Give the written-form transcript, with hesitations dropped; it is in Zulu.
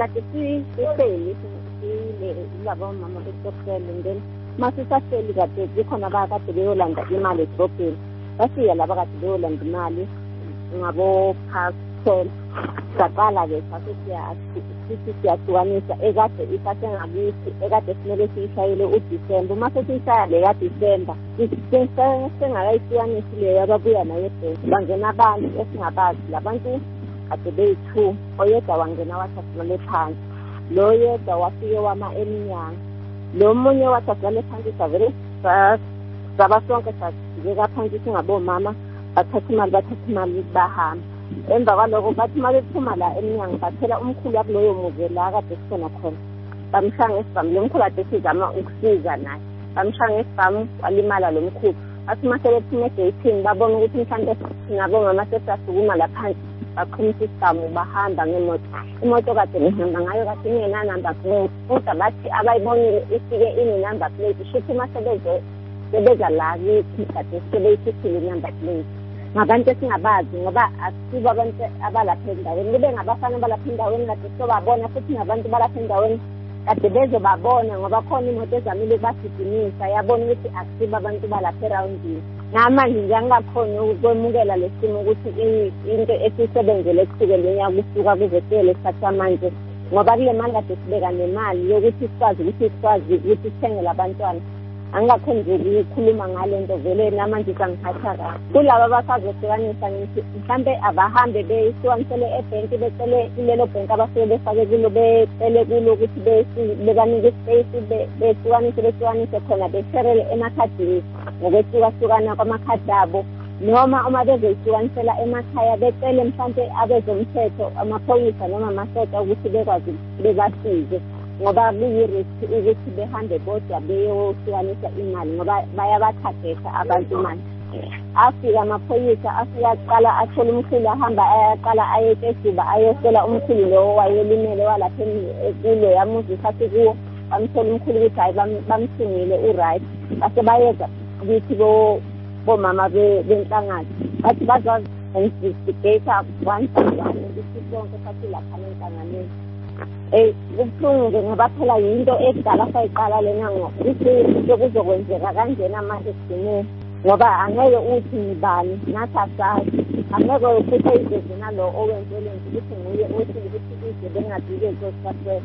kade sihleli labo mama besokufela ngene masisahleli kade zikhona abakade beyolanda imali edrobheni basiya laba kade beyolanda imali ngabo passport saqala-ke sithi siyahlukanisa ekade isase ngakithi ekade simele siyishayele uDisemba uma sesiyishaya le kaDisemba sengakayihlukanisi leyo ababuya nayo ebhenki bangena abantu esingabazi labantu kade beyi-2 oyedwa wangena wathathelale phansi lo yedwa wafike wama eminyanga lo munye wathathelale phansi savele saba sonke sajika phansi singabomama bathatha imali bahamba emva kwaloko bathi uma bephuma la eminyanga bathela umkhulu wakuloyo muzi la kade sikhona khona bamshaya ngesibhamu lo mkhulu kade sizama ukusiza naye bamshaya ngesibhamu walimala lo mkhulu bathi uma sebephume egeyithini babona ukuthi mhlawumbe nabomama sesasukuma la phansi baqhumisa isibhamu bahamba ngemoto imoto kade ngihamba ngayo kade ingenanumber plate kodwa bathi abayibonile ifike ine-number plate shuthi uma sebeza la kithi kade sebeyikhiphile i-number plate ngabantu esingabazi ngoba asibo abantu abalapha endaweni kube ngabafana abalapha endaweni kade sobabona futhi ngabantu balapha endaweni kade bezobabona ngoba khona imoto ezamile basigimisa yabona ukuthi asibo abantu balapha erawundini namanje nje angakhona ukwemukela lesimo ukuthi into esisebenzele kusukela unyaka kusuka kuze kuyele isikhathi samanje ngoba kule mali kade sibeka nemali yokuthi sikwazi ukuthi sithengele abantwana angakhona nje ukukhuluma ngale nto vele namanje sangiphatha kahle kulaba abasazehlukanisa ngithi mhlambe abahambe beyihlukanisele ebhenki becele kulelo bhenki abasuke befake kulo becele kulo ukuthi bebanike ispace behlukanise khona besherele emakhadini ngokwehlukahlukana kwamakhadi abo noma uma bezoyihlukanisela emakhaya becele mhlambe abezomthetho amaphoyisa noma amasosha ukuthi bekwazi bebasize ngoba kuyi-risk ukuthi behambe bodwa beyohlukanisa imali ngoba bayabathagesa abantu imali afika amaphoyisa afika aqala athole umkhulu ahamba ayaqala ayekejuba ayosela umkhulu lo wayelimele walapha kulo yamuzisa athi kuwo bamthola umkhulu ukuthi hayi bamsungile u-right base bayeza ukuthi bomama benhlangano bathi bazainvestigata one by one ukuthi sonke sathi lapha enhlanganweni kubuhlungu ngoba phela yinto ekudala sayiqala lena ukuthi kuzokwenzeka kanjena manje sigcineni ngoba angeke uthi ngibani nathi asazi angeke ukuthi izezina lo owenzele ukuthi nguye othi ukuthi ize bengadike zosaswela